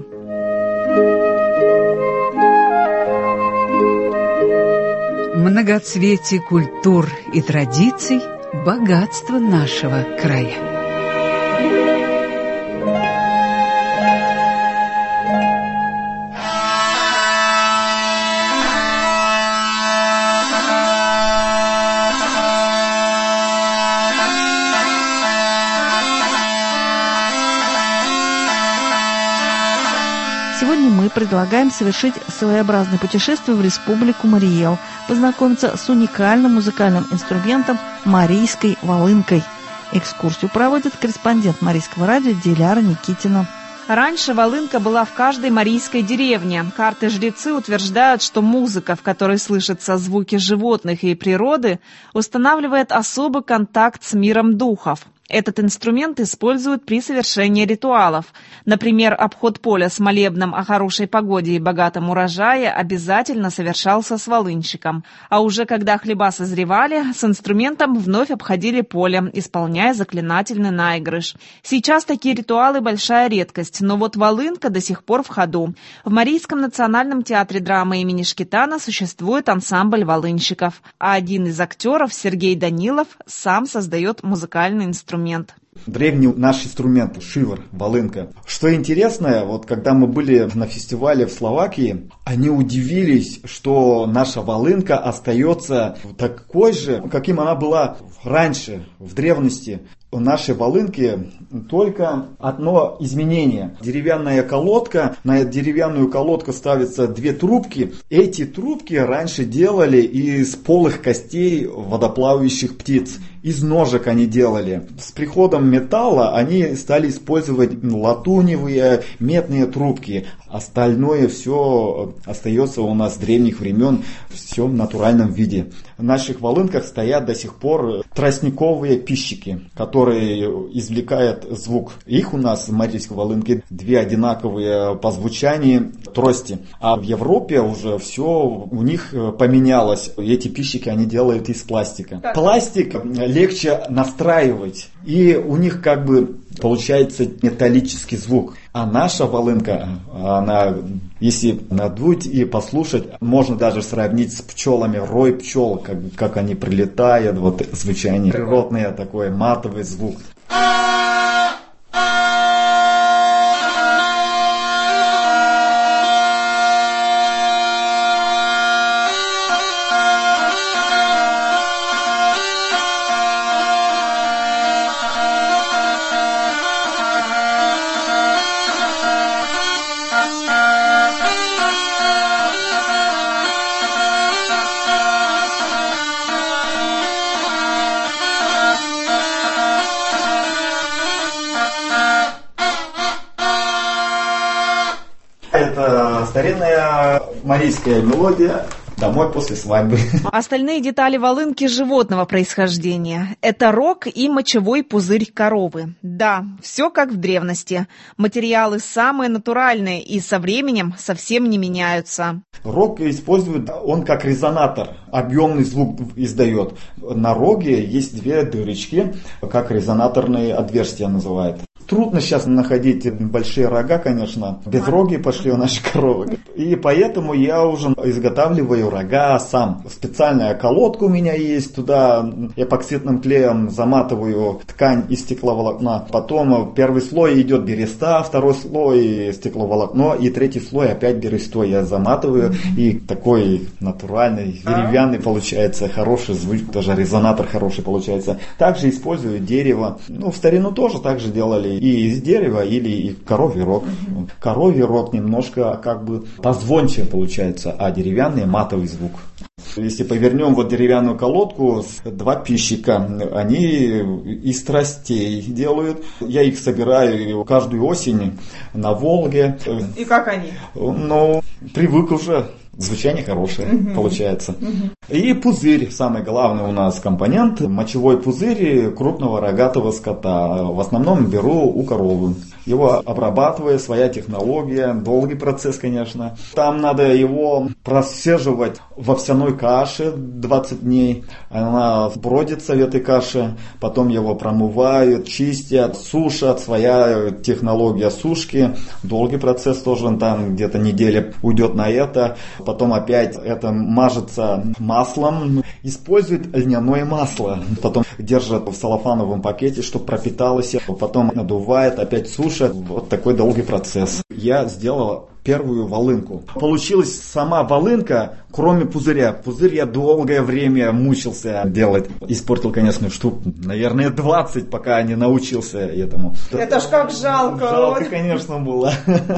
Многоцветие культур и традиций – богатство нашего края. Сегодня мы предлагаем совершить своеобразное путешествие в Республику Марий Эл, познакомиться с уникальным музыкальным инструментом марийской волынкой. Экскурсию проводит корреспондент Марийского радио Диляра Никитина. Раньше волынка была в каждой марийской деревне. Карты-жрецы утверждают, что музыка, в которой слышатся звуки животных и природы, устанавливает особый контакт с миром духов. Этот инструмент используют при совершении ритуалов. Например, обход поля с молебном о хорошей погоде и богатом урожае обязательно совершался с волынщиком. А уже когда хлеба созревали, с инструментом вновь обходили поле, исполняя заклинательный наигрыш. Сейчас такие ритуалы большая редкость, но вот волынка до сих пор в ходу. В Марийском национальном театре драмы имени Шкетана существует ансамбль волынщиков, а один из актеров, Сергей Данилов, сам создает музыкальный инструмент. Древний наш инструмент, шивер, волынка. Что интересно, вот когда мы были на фестивале в Словакии, они удивились, что наша волынка остается такой же, каким она была раньше, в древности. У нашей волынки только одно изменение. Деревянная колодка, на деревянную колодку ставятся две трубки. Эти трубки раньше делали из полых костей водоплавающих птиц. Из ножек они делали. С приходом металла они стали использовать латуневые, медные трубки. Остальное все остается у нас с древних времен, все в натуральном виде. В наших волынках стоят до сих пор тростниковые пищики, которые извлекают звук. Их у нас в марийской волынке две одинаковые по звучанию трости. А в Европе уже все у них поменялось. Эти пищики они делают из пластика. Пластик легче настраивать. И у них как бы получается металлический звук. А наша волынка, она, если надуть и послушать, можно даже сравнить с пчелами, рой пчел, как, как они прилетают, вот звучание. Природный такой матовый звук. это старинная марийская мелодия «Домой после свадьбы». Остальные детали волынки животного происхождения. Это рог и мочевой пузырь коровы. Да, все как в древности. Материалы самые натуральные и со временем совсем не меняются. Рог используют, он как резонатор, объемный звук издает. На роге есть две дырочки, как резонаторные отверстия называют. Трудно сейчас находить большие рога, конечно. Без роги пошли у нашей коровы. И поэтому я уже изготавливаю рога сам. Специальная колодка у меня есть. Туда эпоксидным клеем заматываю ткань из стекловолокна. Потом первый слой идет береста, второй слой стекловолокно и третий слой опять берестой я заматываю. И такой натуральный, деревянный получается, хороший звук, тоже резонатор хороший получается. Также использую дерево. Ну, в старину тоже так же делали. И из дерева, или и коровий рог. Uh-huh. Коровий рог немножко как бы позвонче получается, а деревянный матовый звук. Если повернем вот деревянную колодку, два пищика, они из тростей делают. Я их собираю каждую осень на Волге. И как они? Ну, привык уже. Звучание хорошее uh-huh. получается. Uh-huh. И пузырь, самый главный у нас компонент, мочевой пузырь крупного рогатого скота. В основном беру у коровы. Его обрабатываю, своя технология, долгий процесс, конечно. Там надо его просаживать в овсяной каше двадцать дней. Она бродится в этой каше, потом его промывают, чистят, сушат, своя технология сушки. Долгий процесс тоже, там где-то неделя уйдет на это. Потом опять это мажется маслом. Используют льняное масло. Потом держат в целлофановом пакете, чтобы пропиталось. Потом надувает, опять сушат. Вот такой долгий процесс. Я сделал первую волынку. Получилась сама волынка, кроме пузыря. Пузырь я долгое время мучился делать. Испортил, конечно, штук, наверное, двадцать, пока не научился этому. Это ж как жалко. Жалко, конечно, было.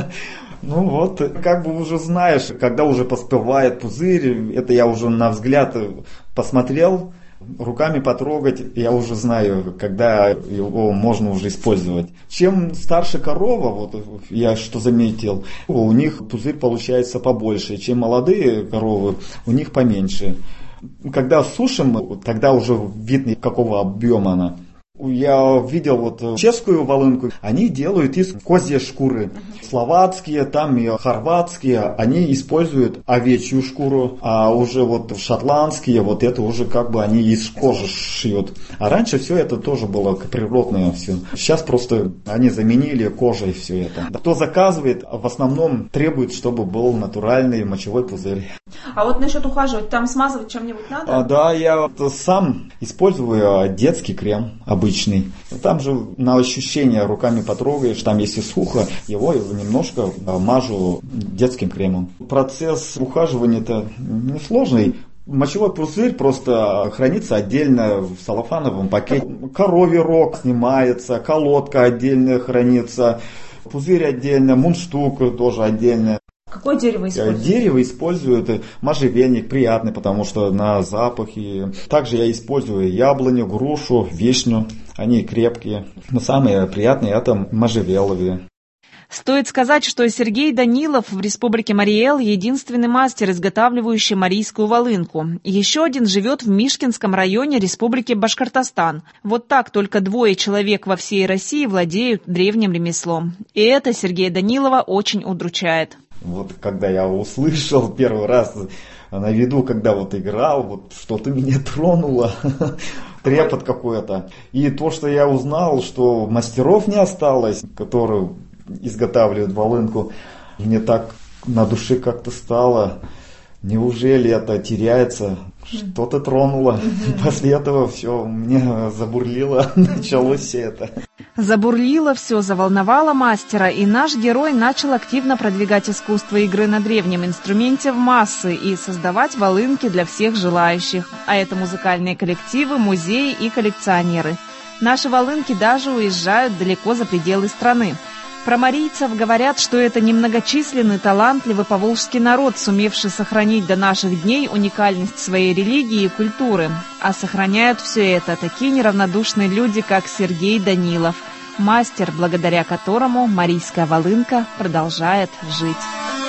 Ну вот, как бы уже знаешь, когда уже поспевает пузырь, это я уже на взгляд посмотрел, руками потрогать, я уже знаю, когда его можно уже использовать. Чем старше корова, вот я что заметил, у них пузырь получается побольше, чем молодые коровы, у них поменьше. Когда сушим, тогда уже видно, какого объема она. Я видел вот чешскую волынку, они делают из козьей шкуры. Словацкие, там и хорватские, они используют овечью шкуру, а уже вот шотландские, вот это уже как бы они из кожи шьют. А раньше все это тоже было природное все. Сейчас просто они заменили кожей все это. Кто заказывает, в основном требует, чтобы был натуральный мочевой пузырь. А вот насчет ухаживать, там смазывать чем-нибудь надо? А, да, я вот сам использую детский крем обычный. Там же на ощущение руками потрогаешь, там если сухо, его немножко мажу детским кремом. Процесс ухаживания-то несложный. Мочевой пузырь просто хранится отдельно в целлофановом пакете. Коровий рог снимается, колодка отдельно хранится, пузырь отдельно, мундштук тоже отдельно. Какое дерево используют? Дерево используют можжевельник, приятный, потому что на запахе. Также я использую яблоню, грушу, вишню, они крепкие. Но самые приятные это можжевеловые. Стоит сказать, что Сергей Данилов в Республике Марий-Эл единственный мастер, изготавливающий марийскую волынку. Еще один живет в Мишкинском районе Республики Башкортостан. Вот так только двое человек во всей России владеют древним ремеслом. И это Сергея Данилова очень удручает. Вот когда я услышал первый раз на виду, когда вот играл, вот что-то меня тронуло, трепет какой-то. И то, что я узнал, что мастеров не осталось, которые изготавливают волынку, мне так на душе как-то стало. Неужели это теряется? Что-то тронуло. После этого все, мне забурлило, началось все это. Забурлило все, заволновало мастера, и наш герой начал активно продвигать искусство игры на древнем инструменте в массы и создавать волынки для всех желающих. А это музыкальные коллективы, музеи и коллекционеры. Наши волынки даже уезжают далеко за пределы страны. Про марийцев говорят, что это немногочисленный, талантливый поволжский народ, сумевший сохранить до наших дней уникальность своей религии и культуры. А сохраняют все это такие неравнодушные люди, как Сергей Данилов, мастер, благодаря которому марийская волынка продолжает жить.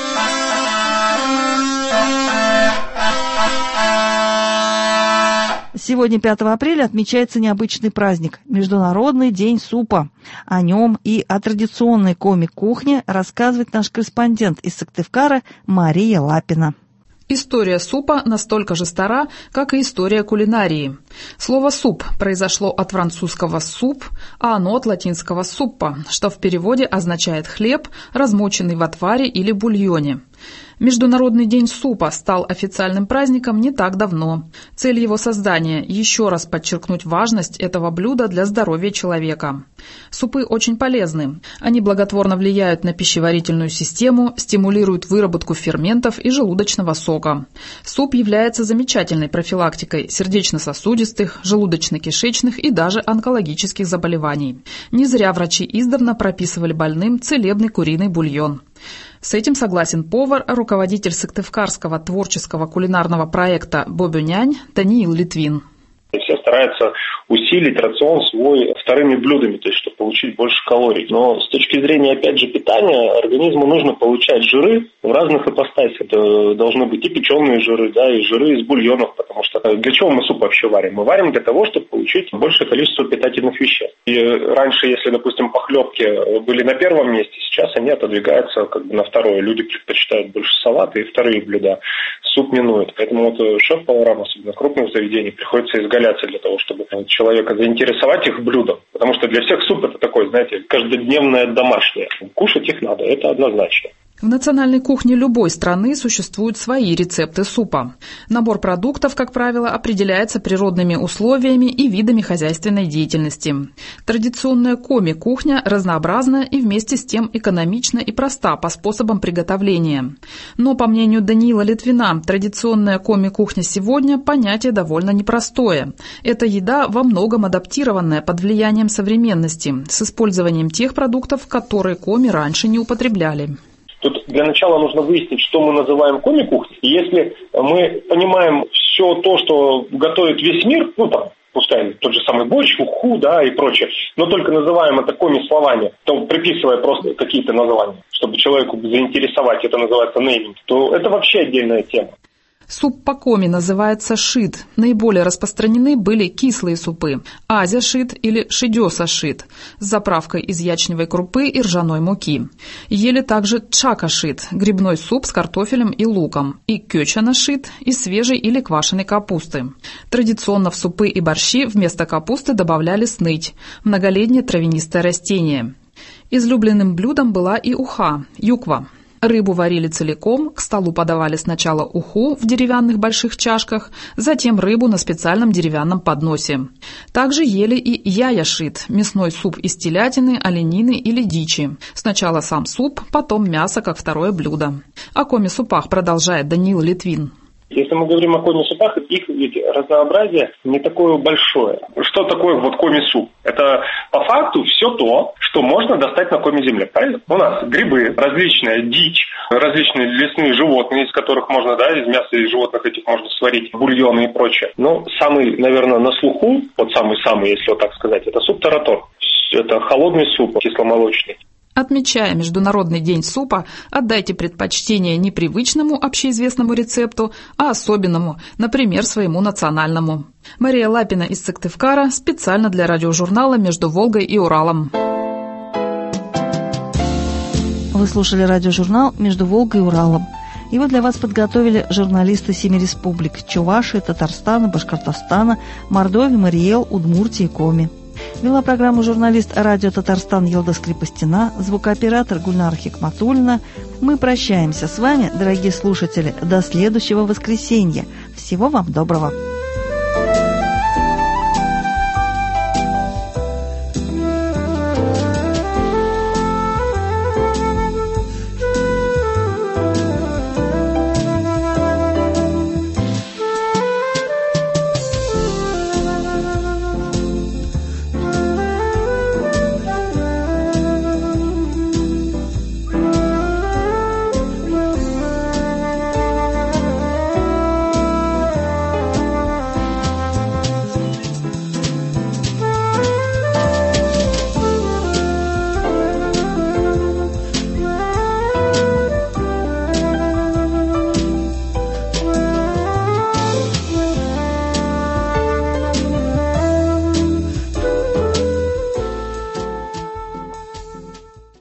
Сегодня, пятого апреля, отмечается необычный праздник – Международный день супа. О нем и о традиционной коми-кухне рассказывает наш корреспондент из Сыктывкара Мария Лапина. История супа настолько же стара, как и история кулинарии. Слово «суп» произошло от французского «суп», а оно от латинского «суппа», что в переводе означает «хлеб, размоченный в отваре или бульоне». Международный день супа стал официальным праздником не так давно. Цель его создания – еще раз подчеркнуть важность этого блюда для здоровья человека. Супы очень полезны. Они благотворно влияют на пищеварительную систему, стимулируют выработку ферментов и желудочного сока. Суп является замечательной профилактикой сердечно-сосудистых, желудочно-кишечных и даже онкологических заболеваний. Не зря врачи издавна прописывали больным целебный куриный бульон. С этим согласен повар, руководитель сыктывкарского творческого кулинарного проекта «Бобюнянь» Даниил Литвин. Все стараются усилить рацион свой вторыми блюдами, то есть чтобы получить больше калорий. Но с точки зрения, опять же, питания, организму нужно получать жиры в разных ипостасях. Это должны быть и печеные жиры, да, и жиры из бульонов, потому что для чего мы суп вообще варим? Мы варим для того, чтобы получить большее количество питательных веществ. И раньше, если, допустим, похлебки были на первом месте, сейчас они отодвигаются как бы на второе. Люди предпочитают больше салаты и вторые блюда. Суп минует. Поэтому вот шеф-поварам, особенно крупных заведений, приходится изгаляться для того, чтобы человека заинтересовать их блюдом. Потому что для всех суп это такое, знаете, каждодневное домашнее. Кушать их надо, это однозначно. В национальной кухне любой страны существуют свои рецепты супа. Набор продуктов, как правило, определяется природными условиями и видами хозяйственной деятельности. Традиционная коми-кухня разнообразна и вместе с тем экономична и проста по способам приготовления. Но, по мнению Даниила Литвина, традиционная коми-кухня сегодня – понятие довольно непростое. Это еда, во многом адаптированная под влиянием современности, с использованием тех продуктов, которые коми раньше не употребляли. Тут для начала нужно выяснить, что мы называем коми-кухней. И если мы понимаем все то, что готовит весь мир, ну там, пускай тот же самый борщ, уху, да, и прочее, но только называем это коми-словами, то приписывая просто какие-то названия, чтобы человеку заинтересовать, это называется нейминг, то это вообще отдельная тема. Суп по-коми называется шид. Наиболее распространены были кислые супы – азя-шид или шидёса-шид с заправкой из ячневой крупы и ржаной муки. Ели также чака-шид – грибной суп с картофелем и луком, и кёчана-шид из свежей или квашеной капусты. Традиционно в супы и борщи вместо капусты добавляли сныть – многолетнее травянистое растение. Излюбленным блюдом была и уха – юква. Рыбу варили целиком, к столу подавали сначала уху в деревянных больших чашках, затем рыбу на специальном деревянном подносе. Также ели и яяшит – мясной суп из телятины, оленины или дичи. Сначала сам суп, потом мясо как второе блюдо. О коми-супах продолжает Даниил Литвин. Если мы говорим о коми-супах, их ведь разнообразие не такое большое. Что такое вот коми-суп? Это по факту все то, что можно достать на коми-земле, правильно? У нас грибы, различная дичь, различные лесные животные, из которых можно, да, из мяса из животных этих можно сварить бульоны и прочее. Но самый, наверное, на слуху, вот самый-самый, если вот так сказать, это суп таратор. Это холодный суп, кисломолочный. Отмечая Международный день супа, отдайте предпочтение не привычному общеизвестному рецепту, а особенному, например, своему национальному. Мария Лапина из Сыктывкара специально для радиожурнала «Между Волгой и Уралом». Вы слушали радиожурнал «Между Волгой и Уралом». Его для вас подготовили журналисты семи республик – Чувашии, Татарстана, Башкортостана, Мордовии, Мариэл, Удмуртии и Коми. Вела программу журналист радио «Татарстан» Елдас Крепостина, звукооператор Гульнара Хикматуллина. Мы прощаемся с вами, дорогие слушатели, до следующего воскресенья. Всего вам доброго!